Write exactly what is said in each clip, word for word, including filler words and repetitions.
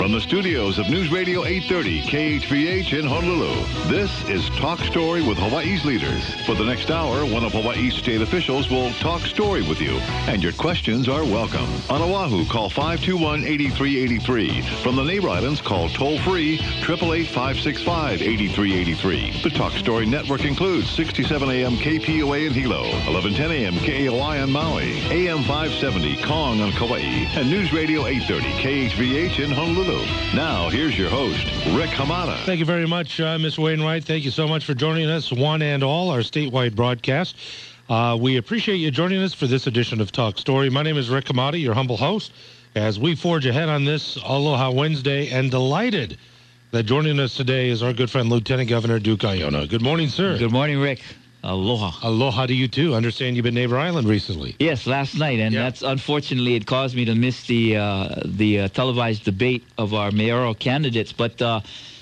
From the studios of News Radio eight thirty K H V H in Honolulu, this is Talk Story with Hawaii's leaders. For the next hour, one of Hawaii's state officials will talk story with you, and your questions are welcome. On Oahu, call five two one, eight three eight three. From the Neighbor Islands, call toll-free eight eight eight, five six five, eight three eight three. The Talk Story Network includes sixty-seven A M K P O A in Hilo, eleven ten A M K A O I on Maui, A M five seventy Kong on Kauai, and News Radio eight thirty K H V H in Honolulu. Now, here's your host, Rick Hamada. Thank you very much, uh, Miz Wainwright. Thank you so much for joining us, one and all, our statewide broadcast. Uh, we appreciate you joining us for this edition of Talk Story. My name is Rick Hamada, your humble host, as we forge ahead on this Aloha Wednesday, and delighted that joining us today is our good friend, Lieutenant Governor Duke Aiona. Good morning, sir. Good morning, Rick. Aloha. Aloha to you, too. Understand you've been Neighbor Island recently. Yes, last night, and yeah. that's unfortunately it caused me to miss the uh, the uh, televised debate of our mayoral candidates. But uh,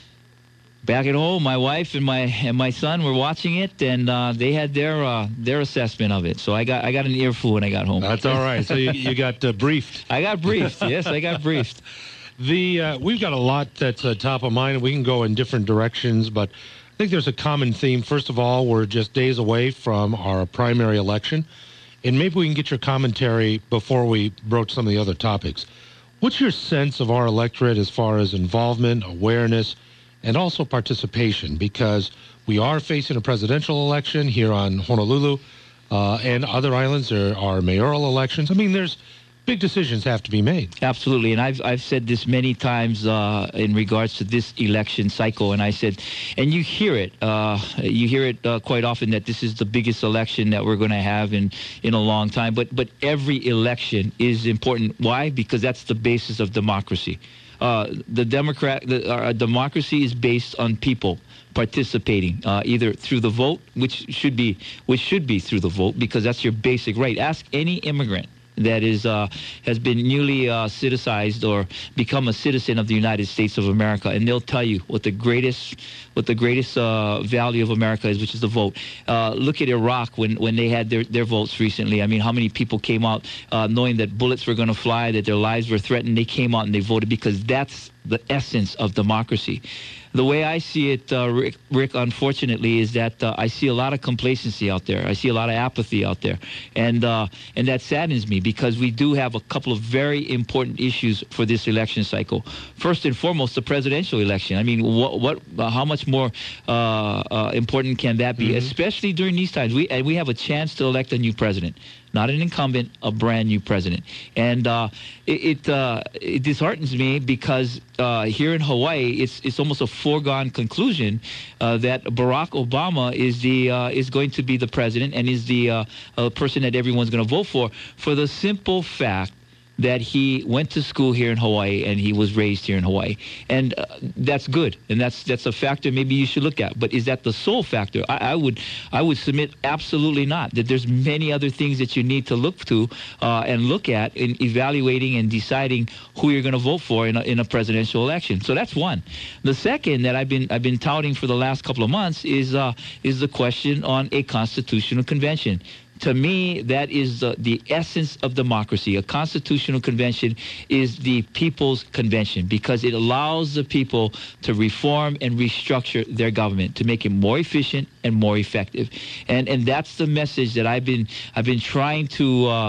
back at home, my wife and my and my son were watching it, and uh, they had their uh, their assessment of it. So I got I got an earful when I got home. That's all right. So you, you got uh, briefed. I got briefed. Yes, I got briefed. The uh, we've got a lot that's uh, top of mind. We can go in different directions, but I think there's a common theme. First of all, we're just days away from our primary election, and maybe we can get your commentary before we broach some of the other topics. What's your sense of our electorate as far as involvement, awareness, and also participation? Because we are facing a presidential election here on Honolulu, uh, and other islands there are mayoral elections. I mean, there's big decisions have to be made. Absolutely, and I've I've said this many times uh, in regards to this election cycle, and I said, and you hear it, uh, you hear it uh, quite often that this is the biggest election that we're going to have in, in a long time. But but every election is important. Why? Because that's the basis of democracy. Uh, the Democrat, the, our democracy is based on people participating, uh, either through the vote, which should be which should be through the vote, because that's your basic right. Ask any immigrant that is uh, has been newly uh, citizenized or become a citizen of the United States of America, and they'll tell you what the greatest what the greatest uh, value of America is, which is the vote. Uh, look at Iraq when, when they had their, their votes recently. I mean, how many people came out uh, knowing that bullets were going to fly, that their lives were threatened? They came out and they voted, because that's the essence of democracy. The way I see it, uh, Rick, Rick, unfortunately, is that uh, I see a lot of complacency out there. I see a lot of apathy out there. And uh, and that saddens me, because we do have a couple of very important issues for this election cycle. First and foremost, the presidential election. I mean, what, what uh, how much more uh, uh, important can that be, mm-hmm. especially during these times? We, and we have a chance to elect a new president. Not an incumbent, a brand new president. And uh, it it, uh, it disheartens me, because uh, here in Hawaii, it's it's almost a foregone conclusion uh, that Barack Obama is the uh, is going to be the president and is the uh, uh, person that everyone's going to vote for, for the simple fact that he went to school here in Hawaii and he was raised here in Hawaii. And uh, that's good, and that's that's a factor maybe you should look at. But is that the sole factor? I, I would I would submit absolutely not, that there's many other things that you need to look to uh, and look at in evaluating and deciding who you're going to vote for in a, in a presidential election. So that's one. The second that I've been I've been touting for the last couple of months is uh, is the question on a constitutional convention. To me, that is the, the essence of democracy. A constitutional convention is the people's convention, because it allows the people to reform and restructure their government to make it more efficient and more effective. And and that's the message that I've been I've been trying to uh,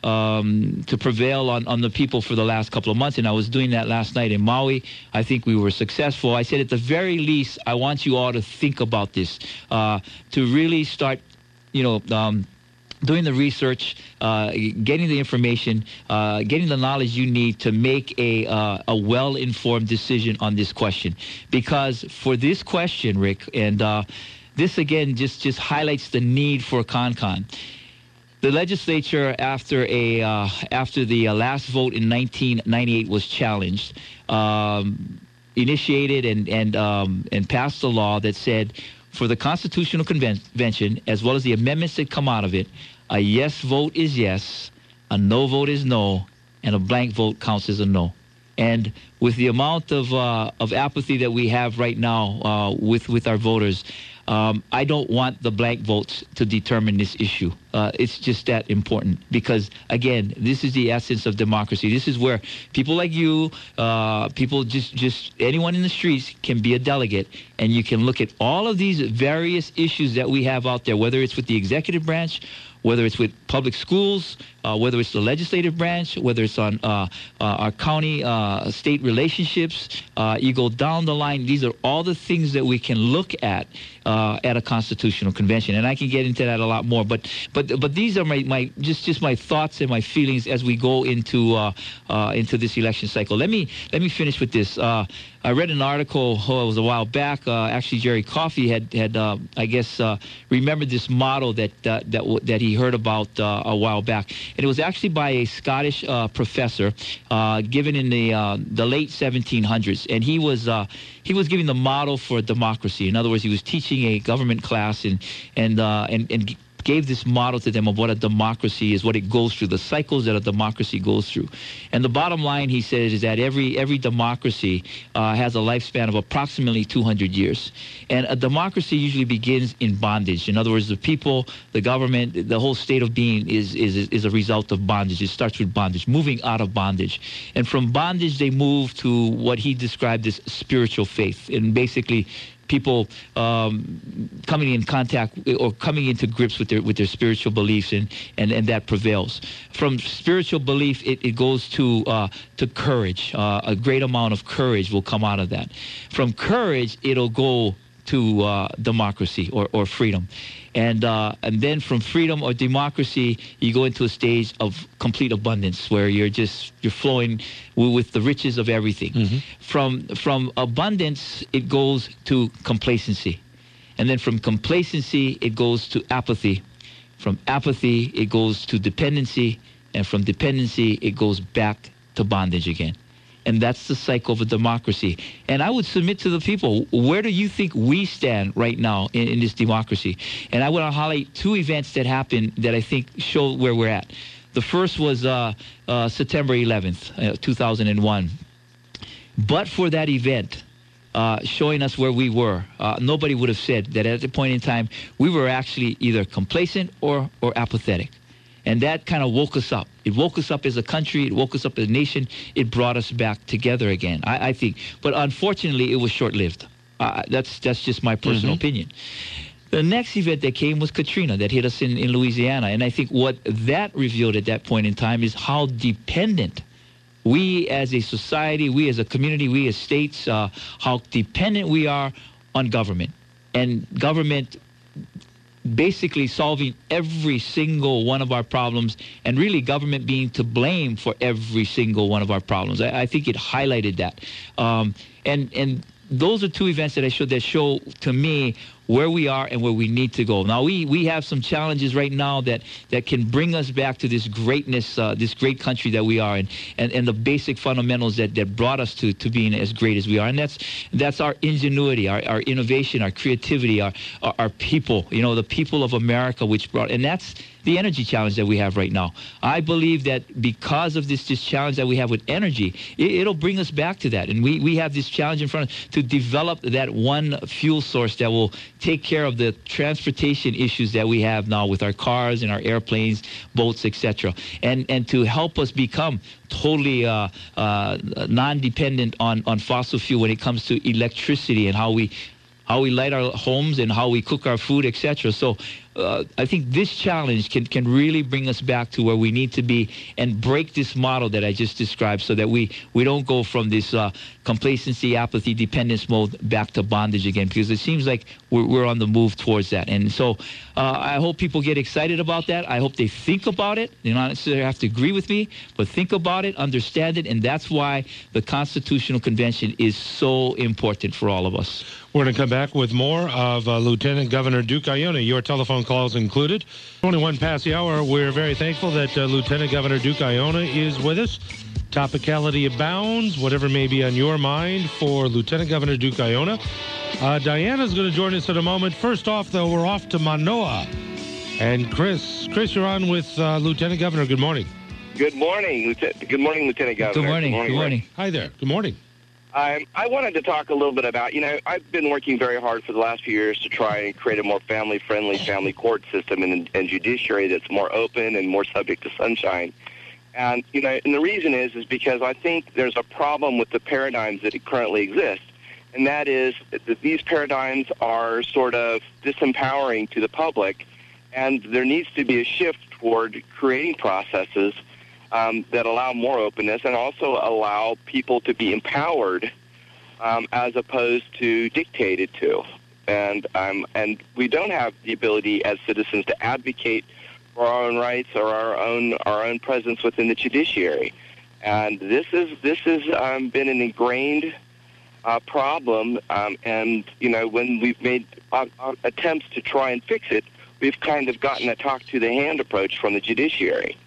um, to prevail on, on the people for the last couple of months. And I was doing that last night in Maui. I think we were successful. I said, at the very least, I want you all to think about this, uh, to really start, you know, um, doing the research, uh, getting the information, uh, getting the knowledge you need to make a uh, a well-informed decision on this question. Because for this question, Rick, and uh, this again just, just highlights the need for CONCON. The legislature, after a uh, after the uh, last vote in nineteen ninety-eight was challenged, um, initiated and and um, and passed a law that said, for the Constitutional Convention, as well as the amendments that come out of it, a yes vote is yes, a no vote is no, and a blank vote counts as a no. And with the amount of uh, of apathy that we have right now uh, with with our voters, Um, I don't want the blank votes to determine this issue. Uh, it's just that important because, again, this is the essence of democracy. This is where people like you, uh, people just, just anyone in the streets can be a delegate, and you can look at all of these various issues that we have out there, whether it's with the executive branch, whether it's with public schools, uh, whether it's the legislative branch, whether it's on uh, uh, our county uh, state relationships. Uh, you go down the line. These are all the things that we can look at uh, at a constitutional convention, and I can get into that a lot more. But but but these are my, my just just my thoughts and my feelings as we go into uh, uh, into this election cycle. Let me let me finish with this. Uh, I read an article, oh, it was a while back. Uh, actually, Jerry Coffey had had uh, I guess uh, remembered this model that uh, that w- that he heard about uh, a while back, and it was actually by a Scottish uh, professor uh, given in the uh, the late seventeen hundreds, and he was uh, he was giving the model for democracy. In other words, he was teaching a government class and and uh, and and. gave this model to them of what a democracy is, what it goes through, the cycles that a democracy goes through. And the bottom line, he says, is that every every democracy uh, has a lifespan of approximately two hundred years. And a democracy usually begins in bondage. In other words, the people, the government, the whole state of being is, is, is a result of bondage. It starts with bondage, moving out of bondage. And from bondage, they move to what he described as spiritual faith. And basically, people um, coming in contact or coming into grips with their with their spiritual beliefs, and, and, and that prevails. From spiritual belief, it, it goes to uh, to courage. Uh, a great amount of courage will come out of that. From courage, it'll go to uh, democracy or, or freedom. And uh, and then from freedom or democracy, you go into a stage of complete abundance where you're just you're flowing w- with the riches of everything. Mm-hmm. From from abundance, it goes to complacency, and then from complacency, it goes to apathy. From apathy, it goes to dependency, and from dependency, it goes back to bondage again. And that's the cycle of a democracy. And I would submit to the people, where do you think we stand right now in, in this democracy? And I want to highlight two events that happened that I think show where we're at. The first was uh, uh, September eleventh, uh, two thousand one. But for that event, uh, showing us where we were, uh, nobody would have said that at the point in time, we were actually either complacent or, or apathetic. And that kind of woke us up. It woke us up as a country. It woke us up as a nation. It brought us back together again, I, I think. But unfortunately, it was short-lived. Uh, that's that's just my personal mm-hmm. opinion. The next event that came was Katrina that hit us in, in Louisiana. And I think what that revealed at that point in time is how dependent we as a society, we as a community, we as states, uh, how dependent we are on government. And government basically solving every single one of our problems, and really government being to blame for every single one of our problems. I, I think it highlighted that. Um, and and those are two events that I showed that show to me where we are and where we need to go. Now, we, we have some challenges right now that, that can bring us back to this greatness, uh, this great country that we are, and, and, and the basic fundamentals that, that brought us to, to being as great as we are. And that's that's our ingenuity, our, our innovation, our creativity, our, our, our people, you know, the people of America, which brought, and that's the energy challenge that we have right now. I believe that because of this, this challenge that we have with energy, it, it'll bring us back to that. And we, we have this challenge in front of us to develop that one fuel source that will take care of the transportation issues that we have now with our cars and our airplanes, boats, et cetera, and and to help us become totally uh, uh, non-dependent on, on fossil fuel when it comes to electricity and how we how we light our homes and how we cook our food, et cetera. So uh, I think this challenge can, can really bring us back to where we need to be and break this model that I just described so that we, we don't go from this uh, complacency, apathy, dependence mode back to bondage again, because it seems like we're, we're on the move towards that. And so uh, I hope people get excited about that. I hope they think about it. They don't necessarily have to agree with me, but think about it, understand it, and that's why the Constitutional Convention is so important for all of us. We're going to come back with more of uh, Lieutenant Governor Duke Aiona, your telephone calls included. twenty-one past the hour. We're very thankful that uh, Lieutenant Governor Duke Aiona is with us. Topicality abounds, whatever may be on your mind for Lieutenant Governor Duke Aiona. Uh, Diana's going to join us in a moment. First off, though, we're off to Manoa. And Chris, Chris, you're on with uh, Lieutenant Governor. Good morning. Good morning, Lieutenant. Good morning, Lieutenant Governor. Good morning. Good morning. Good morning. Hi there. Good morning. Um, I wanted to talk a little bit about, you know, I've been working very hard for the last few years to try and create a more family-friendly family court system and, and judiciary that's more open and more subject to sunshine. And, you know, and the reason is, is because I think there's a problem with the paradigms that currently exist. And that is that these paradigms are sort of disempowering to the public, and there needs to be a shift toward creating processes um, that allow more openness and also allow people to be empowered um, as opposed to dictated to. And um, and we don't have the ability as citizens to advocate for our own rights or our own our own presence within the judiciary. And this is this has um, been an ingrained Uh, problem, um, and, you know, when we've made uh, uh, attempts to try and fix it, we've kind of gotten a talk-to-the-hand approach from the judiciary.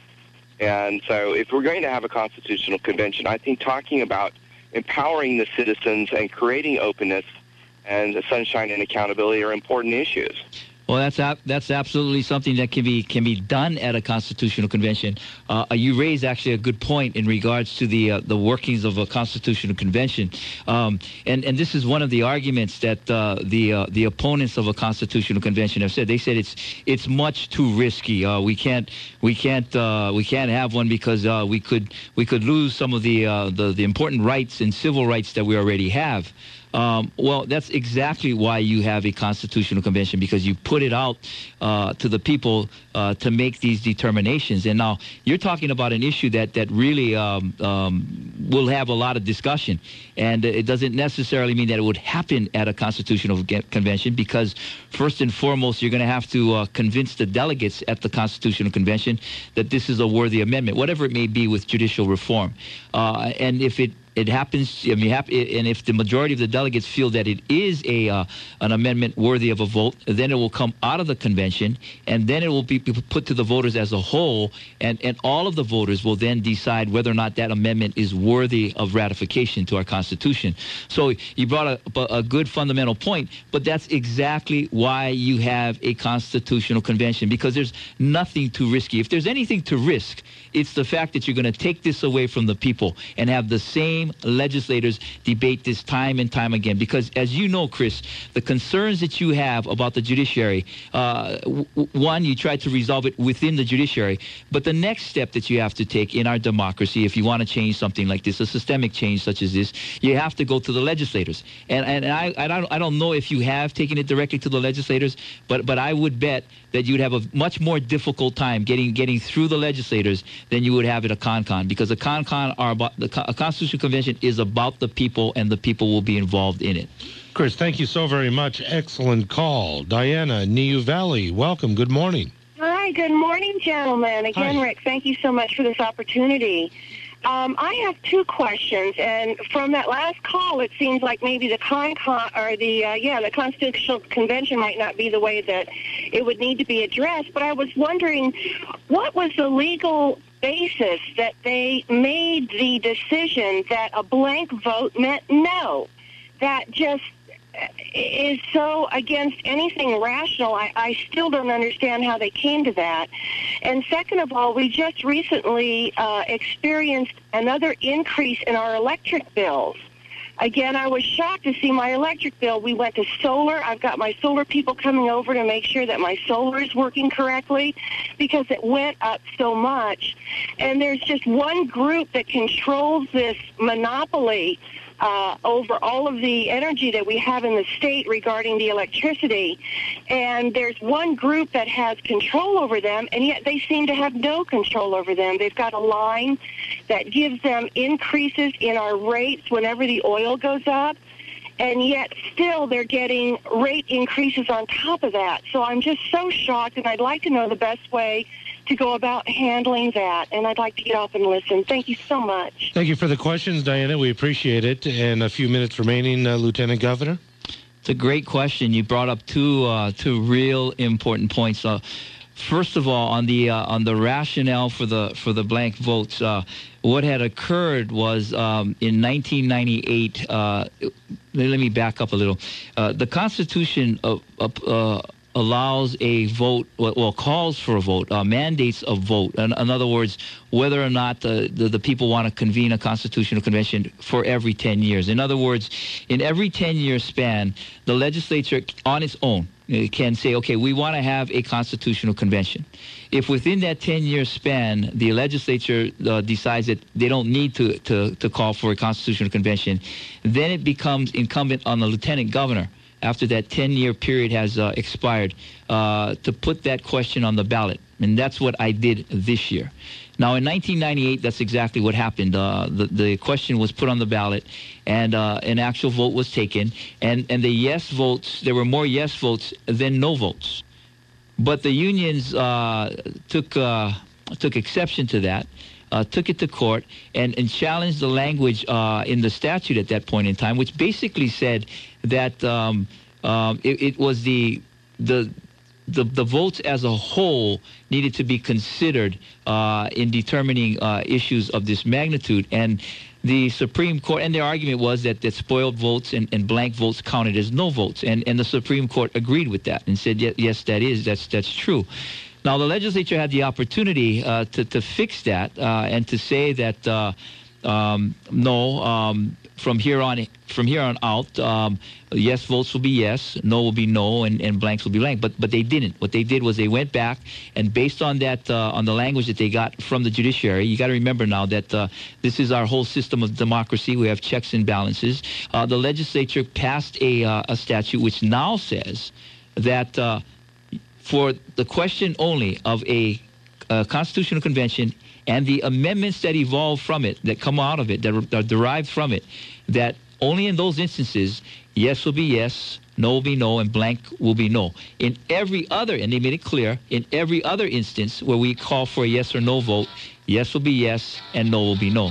And so if we're going to have a constitutional convention, I think talking about empowering the citizens and creating openness and sunshine and accountability are important issues. Well, that's ab- that's absolutely something that can be can be done at a constitutional convention. Uh, you raise actually a good point in regards to the uh, the workings of a constitutional convention, um, and and this is one of the arguments that uh, the uh, the opponents of a constitutional convention have said. They said it's it's much too risky. Uh, we can't we can't uh, we can't have one because uh, we could we could lose some of the, uh, the the important rights and civil rights that we already have. Um, well, that's exactly why you have a constitutional convention, because you put it out uh, to the people uh, to make these determinations. And now you're talking about an issue that, that really um, um, will have a lot of discussion. And it doesn't necessarily mean that it would happen at a constitutional convention, because first and foremost, you're going to have to uh, convince the delegates at the constitutional convention that this is a worthy amendment, whatever it may be with judicial reform. Uh, and if it It happens, I mean, and if the majority of the delegates feel that it is a uh, an amendment worthy of a vote, then it will come out of the convention, and then it will be put to the voters as a whole, and, and all of the voters will then decide whether or not that amendment is worthy of ratification to our Constitution. So you brought a, a good fundamental point, but that's exactly why you have a constitutional convention, because there's nothing too risky. If there's anything to risk, it's the fact that you're going to take this away from the people and have the same legislators debate this time and time again. Because, as you know, Chris, the concerns that you have about the judiciary, uh, w- one, you try to resolve it within the judiciary, but the next step that you have to take in our democracy, if you want to change something like this, a systemic change such as this, you have to go to the legislators. And and I I don't I don't know if you have taken it directly to the legislators, but but I would bet that you'd have a much more difficult time getting getting through the legislators than you would have at a CONCON, because a CONCON are about the a constitutional convention is about the people, and the people will be involved in it. Chris, thank you so very much. Excellent call. Diana, Niu Valley, welcome. Good morning. Hi, good morning, gentlemen. Again, Hi. Rick, thank you so much for this opportunity. Um, I have two questions, and from that last call, it seems like maybe the CONCON or the uh, yeah the Constitutional Convention might not be the way that it would need to be addressed. But I was wondering, what was the legal basis that they made the decision that a blank vote meant no? That just is so against anything rational. I, I still don't understand how they came to that. And second of all, we just recently uh, experienced another increase in our electric bills. Again, I was shocked to see my electric bill. We went to solar. I've got my solar people coming over to make sure that my solar is working correctly, because it went up so much. And there's just one group that controls this monopoly Uh, over all of the energy that we have in the state regarding the electricity. And there's one group that has control over them, and yet they seem to have no control over them. They've got a line that gives them increases in our rates whenever the oil goes up, and yet still they're getting rate increases on top of that. So I'm just so shocked, and I'd like to know the best way to go about handling that, and I'd like to get off and listen. Thank you so much. Thank you for the questions, Diana. We appreciate it. And a few minutes remaining, uh, Lieutenant Governor. It's a great question. You brought up two uh, two real important points. Uh, first of all, on the uh, on the rationale for the for the blank votes, uh, what had occurred was um, in nineteen ninety-eight. Uh, let me back up a little. Uh, the Constitution of, of uh, allows a vote, well, calls for a vote, uh, mandates a vote. In, in other words, whether or not the, the, the people want to convene a constitutional convention for every ten years. In other words, in every ten-year span, the legislature on its own can say, okay, we want to have a constitutional convention. If within that ten-year span, the legislature uh, decides that they don't need to, to, to call for a constitutional convention, then it becomes incumbent on the lieutenant governor, after that ten-year period has uh, expired, uh, to put that question on the ballot. And that's what I did this year. Now, in nineteen ninety-eight, that's exactly what happened. Uh, the, the question was put on the ballot, and uh, an actual vote was taken. And, and the yes votes, there were more yes votes than no votes. But the unions uh, took, uh, took exception to that. Uh, took it to court and, and challenged the language uh, in the statute at that point in time, which basically said that um, um, it, it was the, the the the votes as a whole needed to be considered uh, in determining uh, issues of this magnitude. And the Supreme Court, and their argument was that, that spoiled votes and, and blank votes counted as no votes, and, and the Supreme Court agreed with that and said, yes, yes that is, that's that's true. Now, the legislature had the opportunity uh, to, to fix that uh, and to say that uh, um, no, um, from here on from here on out, um, yes votes will be yes, no will be no, and, and blanks will be blank. But but they didn't. What they did was they went back, and based on that, uh, on the language that they got from the judiciary, you got to remember now that uh, this is our whole system of democracy. We have checks and balances. Uh, the legislature passed a uh, a statute which now says that. Uh, For the question only of a, a constitutional convention and the amendments that evolve from it, that come out of it, that are, are derived from it, that only in those instances, yes will be yes, no will be no, and blank will be no. In every other, and they made it clear, in every other instance where we call for a yes or no vote, yes will be yes and no will be no.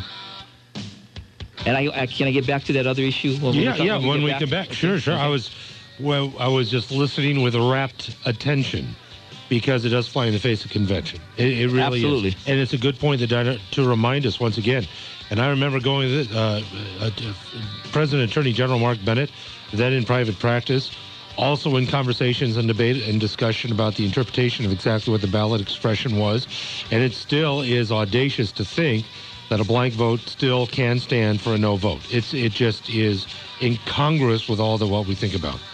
And I, I can I get back to that other issue? When yeah, we yeah, when when we we get come back? back. Sure, sure. I was... Well, I was just listening with rapt attention because it does fly in the face of convention. It, it really Absolutely. is. And it's a good point to, to remind us once again. And I remember going to this, uh, uh, President Attorney General Mark Bennett, then in private practice, also in conversations and debate and discussion about the interpretation of exactly what the ballot expression was. And it still is audacious to think that a blank vote still can stand for a no vote. It's It just is incongruous with all the what we think about.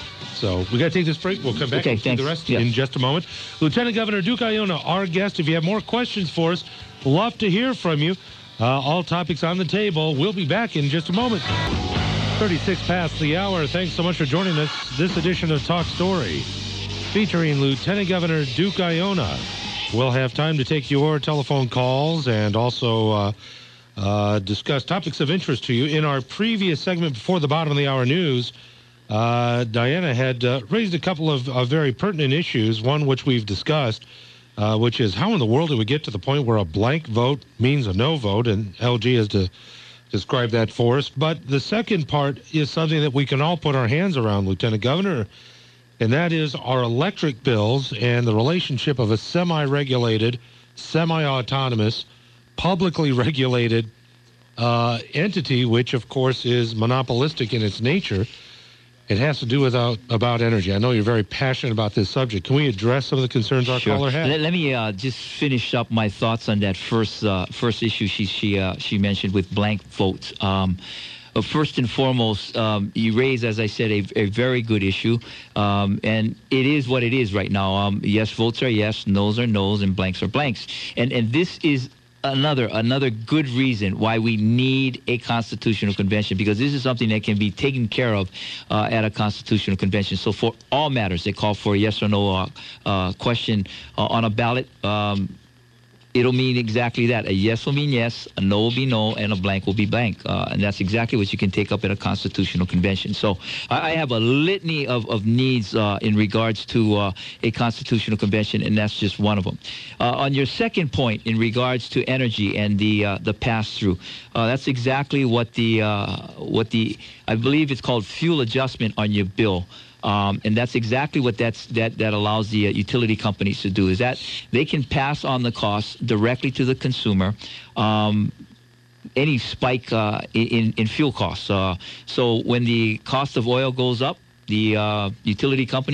So we got to take this break. We'll come back okay, and see the rest yeah. in just a moment. Lieutenant Governor Duke Aiona, our guest. If you have more questions for us, love to hear from you. Uh, all topics on the table. We'll be back in just a moment. thirty-six past the hour. Thanks so much for joining us. This edition of Talk Story featuring Lieutenant Governor Duke Aiona. We'll have time to take your telephone calls and also uh, uh, discuss topics of interest to you. In our previous segment before the bottom of the hour news, Uh, Diana had uh, raised a couple of, of very pertinent issues, one which we've discussed, uh, which is how in the world do we get to the point where a blank vote means a no vote, and L G has to describe that for us. But the second part is something that we can all put our hands around, Lieutenant Governor, and that is our electric bills and the relationship of a semi-regulated, semi-autonomous, publicly regulated uh, entity, which, of course, is monopolistic in its nature. It has to do with uh, about energy. I know you're very passionate about this subject. Can we address some of the concerns our sure. caller had? Let, let me uh, just finish up my thoughts on that first uh, first issue she she uh, she mentioned with blank votes. Um, uh, first and foremost, um, you raise, as I said, a, a very good issue, um, and it is what it is right now. Um, yes votes are yes, no's are no's, and blanks are blanks. And and this is Another another good reason why we need a constitutional convention, because this is something that can be taken care of uh, at a constitutional convention. So for all matters, they call for a yes or no uh, uh, question uh, on a ballot. Um, it'll mean exactly that. A yes will mean yes, a no will be no, and a blank will be blank. Uh, and that's exactly what you can take up at a constitutional convention. So I, I have a litany of, of needs uh, in regards to uh, a constitutional convention, and that's just one of them. Uh, on your second point, in regards to energy and the uh, the pass-through, uh, that's exactly what the uh, what the I believe it's called fuel adjustment on your bill. Um, and that's exactly what that's, that, that allows the uh, utility companies to do, is that they can pass on the costs directly to the consumer, um, any spike uh, in, in fuel costs. Uh, so when the cost of oil goes up, the uh, utility company just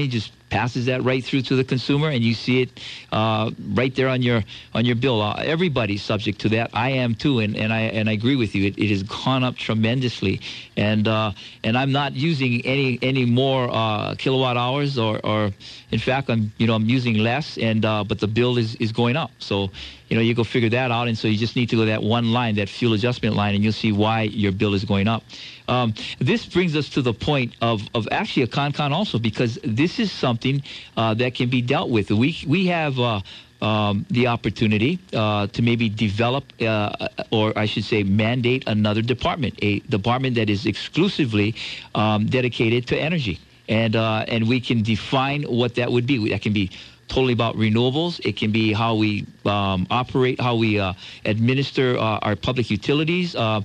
passes that right through to the consumer, and you see it uh, right there on your on your bill. Uh, everybody's subject to that. I am too, and, and I and I agree with you. It, it has gone up tremendously, and uh, and I'm not using any any more uh, kilowatt hours, or, or in fact, I'm you know I'm using less, and uh, but the bill is, is going up. So you know you go figure that out, and so you just need to go that one line, that fuel adjustment line, and you'll see why your bill is going up. Um, this brings us to the point of, of actually a ConCon also, because this is something uh, that can be dealt with. We we have uh, um, the opportunity uh, to maybe develop, uh, or I should say mandate another department, a department that is exclusively um, dedicated to energy. And, uh, and we can define what that would be. That can be totally about renewables. It can be how we um, operate, how we uh, administer uh, our public utilities. Uh,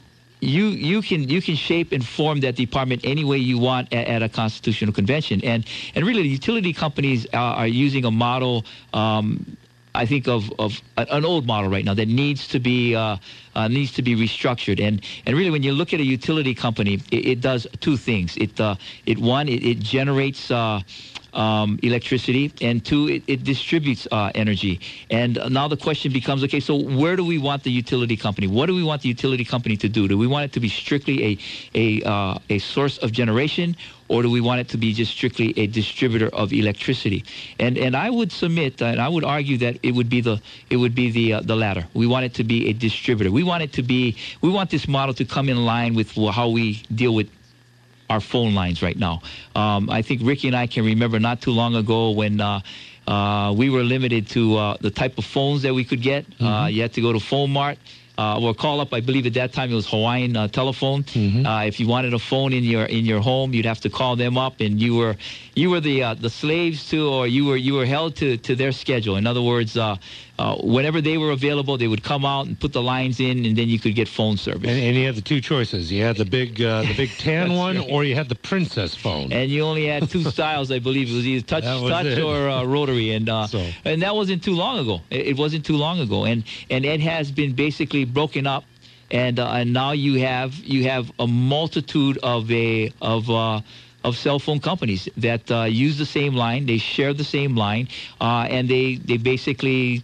You you can you can shape and form that department any way you want at, at a constitutional convention, and and really the utility companies are, are using a model, um, I think of of an old model right now that needs to be uh, uh, needs to be restructured, and and really when you look at a utility company, it, it does two things. It uh, it one it, it generates Uh, Um, electricity, and two, it, it distributes uh, energy. And now the question becomes, okay, so where do we want the utility company? What do we want the utility company to do? Do we want it to be strictly a a uh, a source of generation, or do we want it to be just strictly a distributor of electricity? And and I would submit, and I would argue that it would be the it would be the uh, the latter. We want it to be a distributor. We want it to be we want this model to come in line with how we deal with our phone lines right now. Um, I think Ricky and I can remember not too long ago when uh, uh, we were limited to uh, the type of phones that we could get. Mm-hmm. Uh, you had to go to Phone Mart uh, or call up. I believe at that time it was Hawaiian uh, Telephone. Mm-hmm. Uh, if you wanted a phone in your in your home, you'd have to call them up, and you were you were the uh, the slaves to, or you were you were held to to their schedule. In other words, uh, Uh, whenever they were available, they would come out and put the lines in, and then you could get phone service. And, and you had the two choices. You had the big uh, the big tan one, right, or you had the princess phone. And you only had two styles, I believe. It was either touch touch it. or uh, rotary. And uh, so. and that wasn't too long ago. It, it wasn't too long ago. And and it has been basically broken up. And uh, and now you have you have a multitude of a of uh, of cell phone companies that uh, use the same line. They share the same line, uh, and they they basically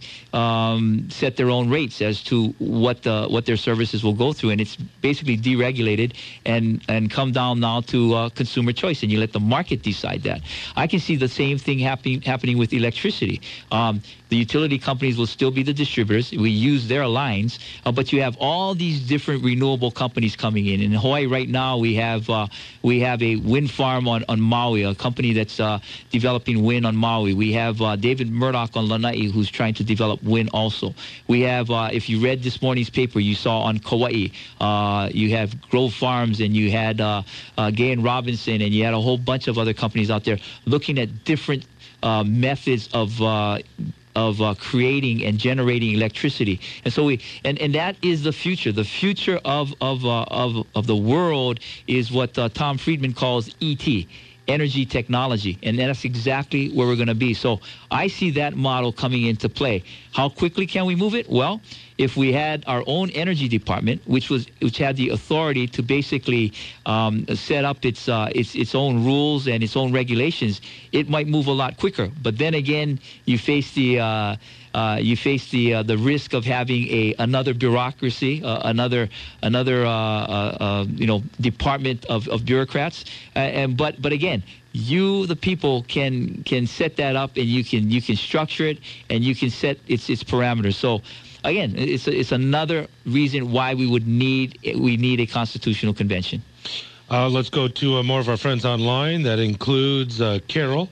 um, set their own rates as to what the what their services will go through, and it's basically deregulated and and come down now to uh, consumer choice, and you let the market decide that. I can see the same thing happening happening with electricity. Um, the utility companies will still be the distributors. We use their lines, uh, but you have all these different renewable companies coming in. In Hawaii right now, we have uh, we have a wind farm on, on Maui, a company that's uh, developing wind on Maui. We have uh, David Murdoch on Lanai, who's trying to develop wind also. We have, uh, if you read this morning's paper, you saw on Kauai, uh, you have Grove Farms, and you had uh, uh, Gay and Robinson, and you had a whole bunch of other companies out there looking at different uh, methods of uh, of uh, creating and generating electricity. And so we, and, and that is the future. The future of of uh, of of the world is what uh, Tom Friedman calls E T, energy technology, and that's exactly where we're going to be. So I see that model coming into play. How quickly can we move it? Well, if we had our own energy department, which was which had the authority to basically um, set up its uh, its its own rules and its own regulations, it might move a lot quicker. But then again, you face the uh, uh, you face the uh, the risk of having a another bureaucracy, uh, another another uh, uh, uh, you know department of, of bureaucrats. Uh, and but but again, you, the people, can can set that up, and you can you can structure it, and you can set its its parameters. So. Again, it's it's another reason why we would need we need a constitutional convention. Uh, let's go to uh, more of our friends online. That includes uh, Carol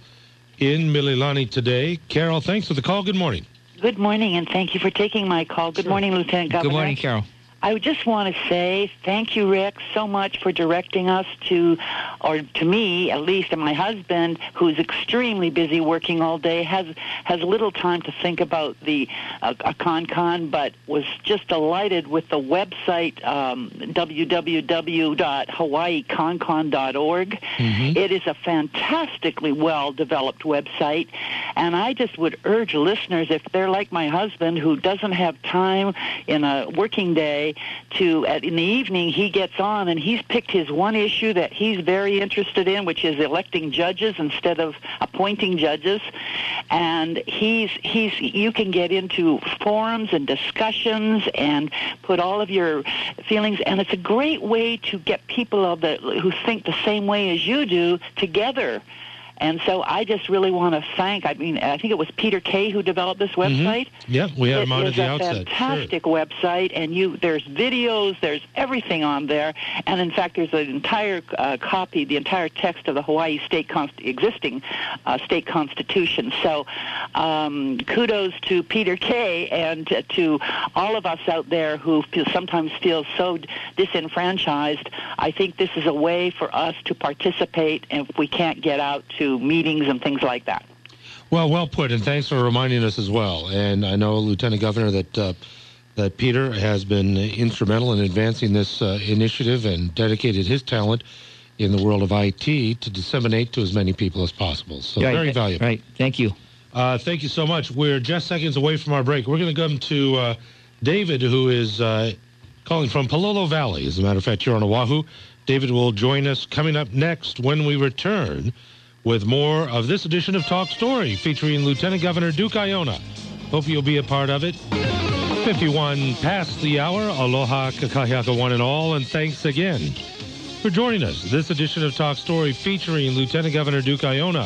in Mililani today. Carol, thanks for the call. Good morning. Good morning, and thank you for taking my call. Good sure. morning, Lieutenant Governor. Good morning, Carol. I just want to say thank you, Rick, so much for directing us to, or to me at least, and my husband, who's extremely busy working all day, has has little time to think about the uh, a ConCon, but was just delighted with the website um, w w w dot hawaii con con dot org. Mm-hmm. It is a fantastically well-developed website, and I just would urge listeners, if they're like my husband, who doesn't have time in a working day, Tuesday to, at, in the evening, he gets on and he's picked his one issue that he's very interested in, which is electing judges instead of appointing judges. And he's, he's, you can get into forums and discussions and put all of your feelings, and it's a great way to get people of the, who think the same way as you do together. And so I just really want to thank, I mean, I think it was Peter Kay who developed this website. Mm-hmm. Yep, we had him on at the outset. It's a fantastic sure. website, and you there's videos, there's everything on there. And, in fact, there's an entire uh, copy, the entire text of the Hawaii state const- existing uh, state constitution. So um, kudos to Peter Kay and uh, to all of us out there who feel, sometimes feel so disenfranchised. I think this is a way for us to participate, and if we can't get out to meetings and things like that. Well, well put, and thanks for reminding us as well. And I know, Lieutenant Governor, that uh, that Peter has been instrumental in advancing this uh, initiative and dedicated his talent in the world of I T to disseminate to as many people as possible. So right, very valuable. Right. Thank you. Uh, thank you so much. We're just seconds away from our break. We're going to come to uh, David, who is uh, calling from Palolo Valley. As a matter of fact, here on Oahu. David will join us coming up next when we return with more of this edition of Talk Story featuring Lieutenant Governor Duke Aiona. Hope you'll be a part of it. fifty-one past the hour. Aloha, kakahiaka one and all, and thanks again for joining us. This edition of Talk Story featuring Lieutenant Governor Duke Aiona.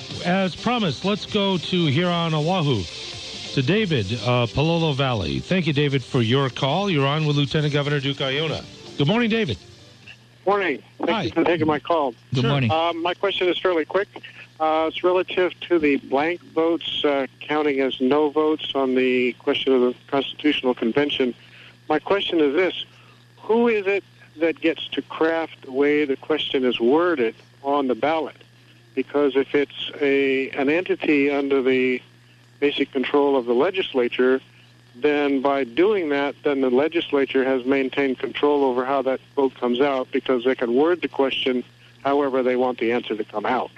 As promised, let's go to here on Oahu to David, uh, Palolo Valley. Thank you, David, for your call. You're on with Lieutenant Governor Duke Aiona. Good morning, David. Morning. Thank Hi. you for taking my call. Good Sure. morning. Uh, my question is fairly quick. Uh, it's relative to the blank votes uh, counting as no votes on the question of the Constitutional Convention. My question is this. Who is it that gets to craft the way the question is worded on the ballot? Because if it's a an entity under the basic control of the legislature, then by doing that, then the legislature has maintained control over how that vote comes out because they can word the question however they want the answer to come out.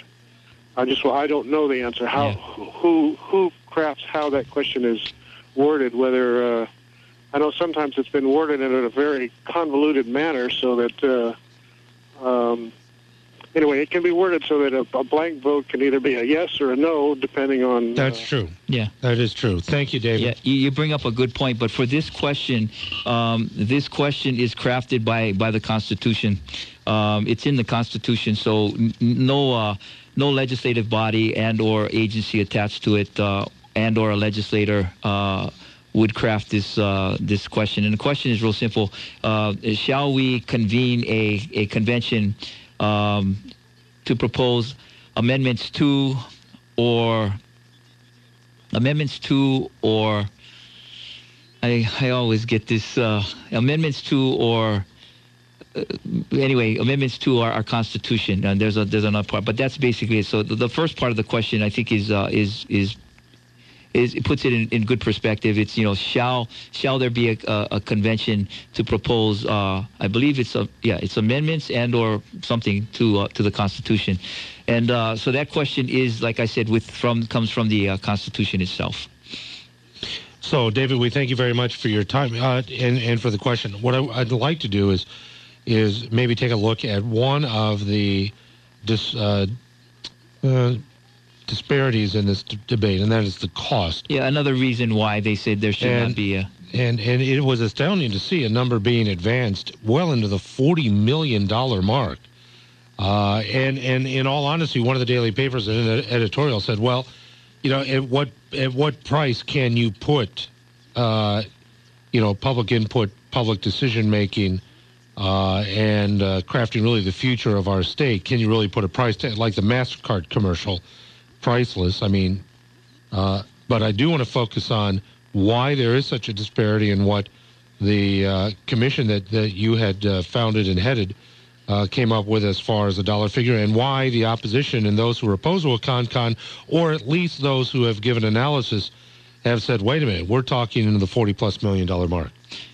I just, well, I don't know the answer. How, Yeah. who, who crafts how that question is worded, whether, uh, I know sometimes it's been worded in a very convoluted manner so that, uh, um, anyway, it can be worded so that a, a blank vote can either be a yes or a no, depending on... That's uh, true. Yeah. That is true. Thank you, David. Yeah, you, you bring up a good point, but for this question, um, this question is crafted by, by the Constitution. Um, it's in the Constitution, so n- no uh, no legislative body and or agency attached to it uh, and or a legislator uh, would craft this uh, this question. And the question is real simple: uh, shall we convene a a convention um, to propose amendments to or amendments to or I I always get this uh, amendments to or uh, anyway amendments to our, our Constitution, and there's a there's another part, but that's basically it. So the, the first part of the question I think is uh, is is is it puts it in, in good perspective. It's, you know, shall shall there be a, a, a convention to propose uh, I believe it's a yeah it's amendments and or something to uh, to the Constitution, and uh, so that question is, like I said, with from comes from the uh, Constitution itself. So, David, we thank you very much for your time uh, and, and for the question. What I, I'd like to do is is maybe take a look at one of the dis, uh, uh, disparities in this d- debate, and that is the cost. Yeah, another reason why they said there should And- not be a... And and it was astounding to see a number being advanced well into the forty million dollars mark. Uh, and, and in all honesty, one of the daily papers in an editorial said, well, you know, at what at what price can you put, uh, you know, public input, public decision making, uh, and uh, crafting really the future of our state? Can you really put a price tag like the MasterCard commercial, priceless? I mean, uh, but I do want to focus on why there is such a disparity in what the uh, commission that, that you had uh, founded and headed uh, came up with as far as a dollar figure, and why the opposition and those who are opposed to a con-con, or at least those who have given analysis, have said, wait a minute, we're talking into the forty-plus million dollar mark.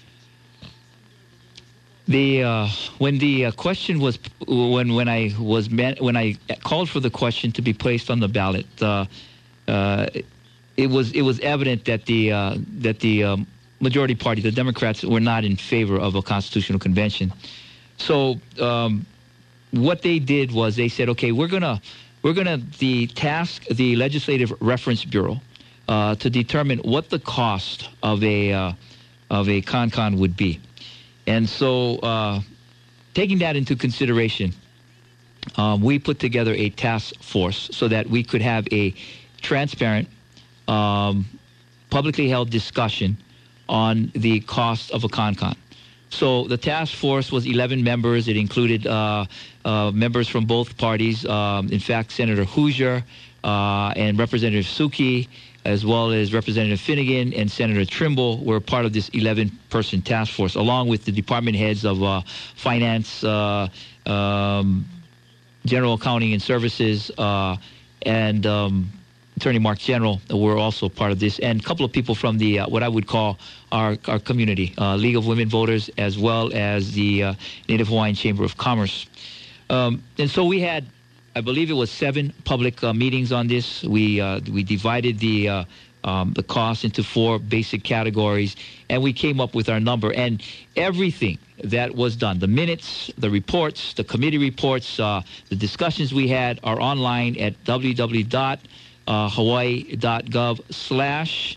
The uh, when the uh, question was when when I was man, when I called for the question to be placed on the ballot, uh, uh, it was it was evident that the uh, that the um, majority party, the Democrats, were not in favor of a constitutional convention. So um, what they did was they said, okay, we're gonna we're gonna the task the Legislative Reference Bureau uh, to determine what the cost of a uh, of a CONCON would be, and so uh, taking that into consideration, um, we put together a task force so that we could have a transparent, um, publicly held discussion on the cost of a CONCON. So the task force was eleven members. It included uh, uh, members from both parties. Um, in fact, Senator Hoosier uh, and Representative Suki, as well as Representative Finnegan and Senator Trimble, were part of this eleven-person task force, along with the department heads of uh, finance, uh, um, general accounting and services, uh, and um, Attorney Mark General were also part of this, and a couple of people from the uh, what I would call our our community, uh, League of Women Voters, as well as the uh, Native Hawaiian Chamber of Commerce. Um, and so we had, I believe it was seven public uh, meetings on this. We uh, we divided the uh, um, the cost into four basic categories, and we came up with our number. And everything that was done, the minutes, the reports, the committee reports, uh, the discussions we had are online at w w w dot hawaii dot gov slash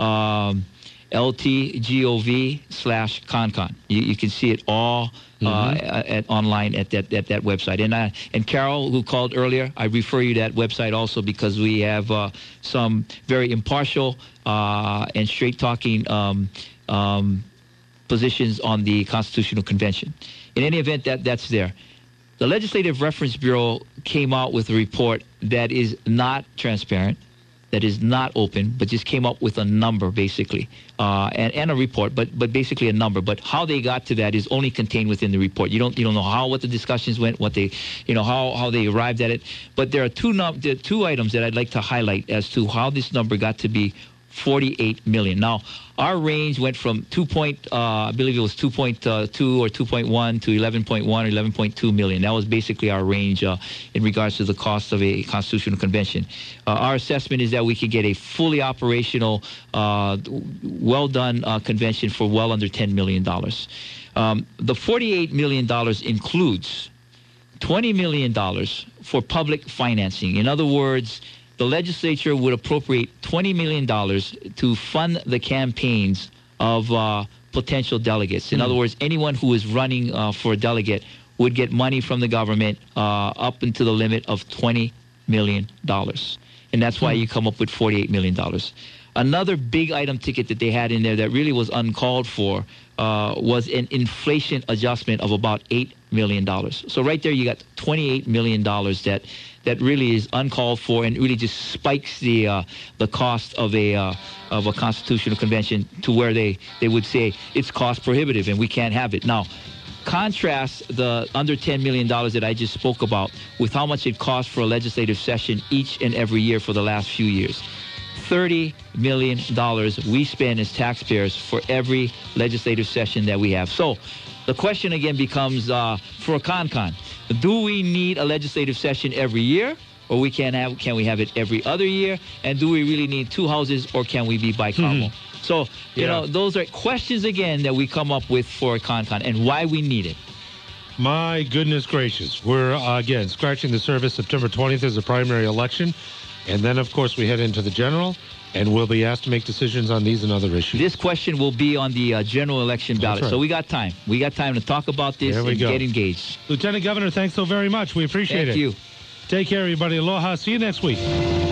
ltgov slash concon. You, you can see it all uh, mm-hmm. at, online at that at that website. And uh, and Carol, who called earlier, I refer you to that website also because we have uh, some very impartial uh, and straight-talking um, um, positions on the Constitutional Convention. In any event, that that's there. The Legislative Reference Bureau came out with a report that is not transparent, that is not open, but just came up with a number, basically, uh, and, and a report, but but basically a number. But how they got to that is only contained within the report. You don't you don't know how what the discussions went, what they, you know, how, how they arrived at it. But there are two num- there are two items that I'd like to highlight as to how this number got to be forty-eight million. Now, our range went from two point, uh, I believe it was two point two or two point one to eleven point one or eleven point two million. That was basically our range uh, in regards to the cost of a constitutional convention. Uh, our assessment is that we could get a fully operational, uh, well done uh, convention for well under ten million dollars. Um, the forty-eight million dollars includes twenty million dollars for public financing. In other words, the legislature would appropriate twenty million dollars to fund the campaigns of uh, potential delegates. In mm. other words, anyone who is running uh, for a delegate would get money from the government uh, up into the limit of twenty million dollars. And that's why mm. you come up with forty-eight million dollars. Another big item ticket that they had in there that really was uncalled for uh, was an inflation adjustment of about eight million dollars. So right there you got twenty-eight million dollars that that really is uncalled for and really just spikes the uh, the cost of a uh, of a constitutional convention to where they, they would say it's cost prohibitive and we can't have it. Now, contrast the under ten million dollars that I just spoke about with how much it costs for a legislative session each and every year for the last few years. thirty million dollars we spend as taxpayers for every legislative session that we have. So the question again becomes uh, for a CONCON, do we need a legislative session every year, or we can have can we have it every other year? And do we really need two houses, or can we be bicameral? Mm-hmm. So, you yeah. know, those are questions again that we come up with for a CONCON and why we need it. My goodness gracious. We're, uh, again, scratching the surface. September twentieth is the primary election. And then, of course, we head into the general, and we'll be asked to make decisions on these and other issues. This question will be on the uh, general election ballot. Right. So we got time. We got time to talk about this and go. Get engaged. Lieutenant Governor, thanks so very much. We appreciate Thank it. Thank you. Take care, everybody. Aloha. See you next week.